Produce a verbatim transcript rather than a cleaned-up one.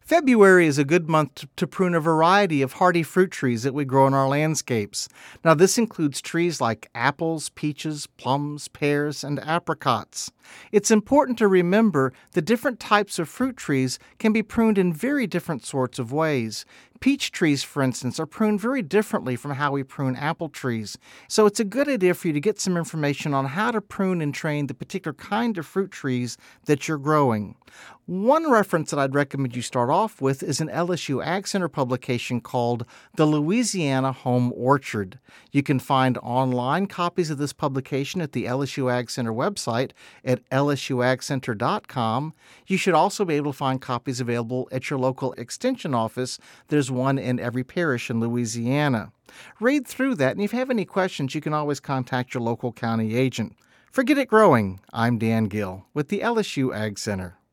February is a good month to, to prune a variety of hardy fruit trees that we grow in our landscapes. Now, this includes trees like apples, peaches, plums, pears, and apricots. It's important to remember that different types of fruit trees can be pruned in very different sorts of ways. Peach trees, for instance, are pruned very differently from how we prune apple trees. So it's a good idea for you to get some information on how to prune and train the particular kind of fruit trees that you're growing. One reference that I'd recommend you start off with is an L S U Ag Center publication called The Louisiana Home Orchard. You can find online copies of this publication at the L S U Ag Center website at L S U ag center dot com. You should also be able to find copies available at your local extension office. There's one in every parish in Louisiana. Read through that, and if you have any questions, you can always contact your local county agent. For Get It Growing, I'm Dan Gill with the L S U Ag Center.